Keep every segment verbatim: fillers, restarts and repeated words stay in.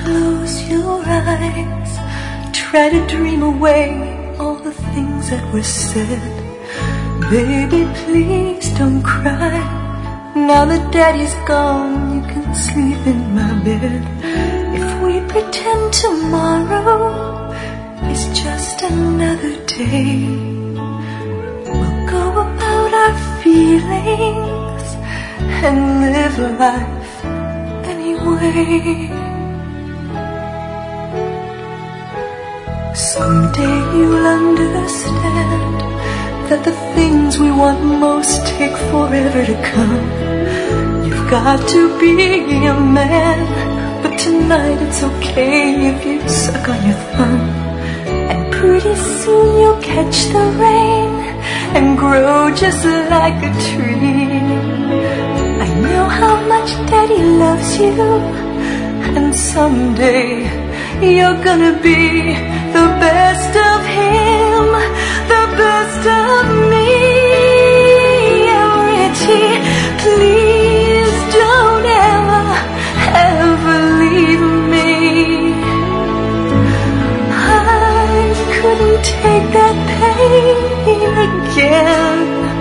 Close your eyes, try to dream away all the things that were said. Baby, please don't cry. Now that Daddy's gone, you can sleep in my bed. If we pretend tomorrow is just another day, we'll go about our feelings and live life anyway. Someday you'll understand that the things we want most take forever to come. You've got to be a man, but tonight it's okay if you suck on your thumb. And pretty soon you'll catch the rain and grow just like a tree. I know how much Daddy loves you, and someday you're gonna be the best of him, the best of me. And Richie, please don't ever, ever leave me. I couldn't take that pain again.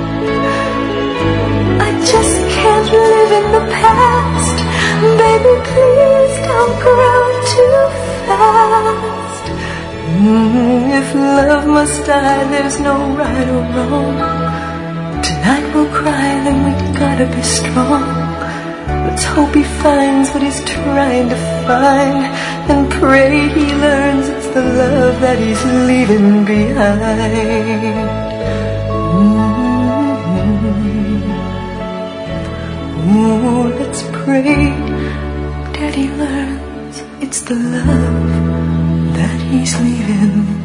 I just can't live in the past. Baby, please don't grow too fast. Mm, if love must die, there's no right or wrong. Tonight we'll cry, then we gotta be strong. Let's hope he finds what he's trying to find, and pray he learns it's the love that he's leaving behind. Mm-hmm. Ooh, let's pray Daddy learns it's the love that he's leaving